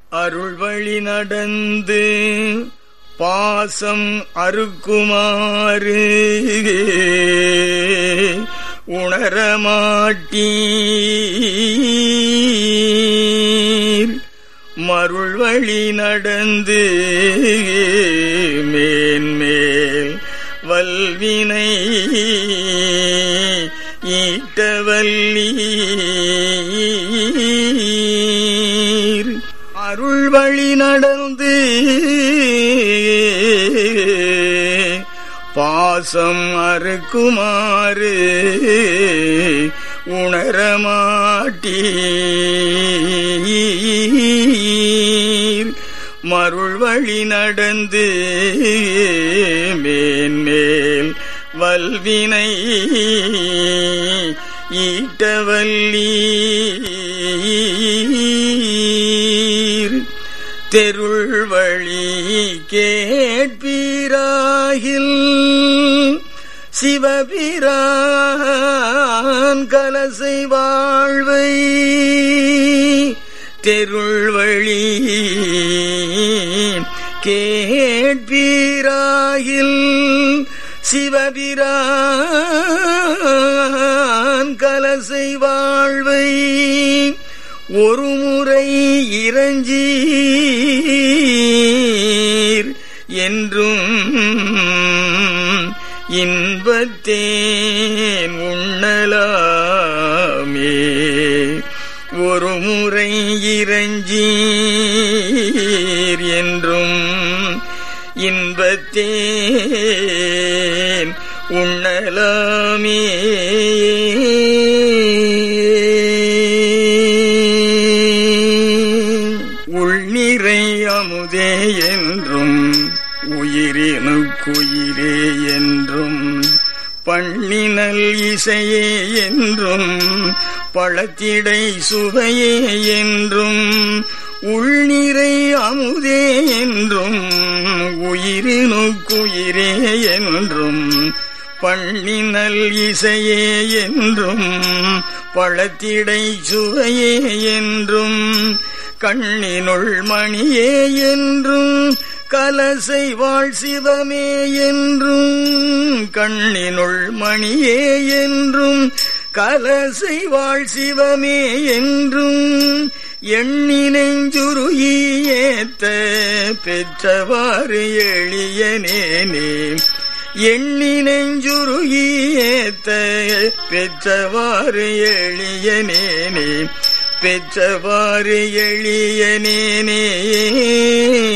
அருள் வழி நடந்து பாசம் அறுக்குமாறு உணரமாட்டீர். மருள் வழி நடந்து மேன்மேல் வல்வினை ஈட்டவல்லீர். அருள் வழி நடந்து பாசம் அறுக்குமாறு உணரமாட்டீர். மருள் வழி நடந்து மேன்மேல் வல்வினை ஈட்டவல்லீர். தெருள் வழி கேட்பீராகில் சிவபிரான் கலசை வாழ்வை. தெருள் வழி கேட்பீராகில் சிவபிரான் கலசை வாழ்வை. ஒரு முறை இறைஞ்சீர் என்றும் இன்பத்தேன் உண்ணலாமே. ஒரு முறை இறைஞ்சீர் என்றும் இன்பத்தேன் உண்ணலாமே. உள்நிறை அமுதே என்றும் உயிரினுக்குயிரே என்றும் பண்ணினல் இசையே என்றும் பழத்திடை சுவையே என்றும் உள்நிறை அமுதே என்றும் உயிரினுக்குயிரே என்றும் பண்ணினல் இசையே என்றும் பழத்திடை சுவையே என்றும் கண்ணினுள் மணியே என்றும் கலசை வாழ் சிவமே என்றும் கண்ணினுள் மணியே என்றும் கலசை வாழ் சிவமே என்றும் எண்ணி நெஞ்சுருகி ஏத்த பெற்றவாறு எளியனேனே. எண்ணி நெஞ்சுருகி ஏத்த பெற்றவாறு எளியனேனே. பெற்றவாறு எளியனேனே.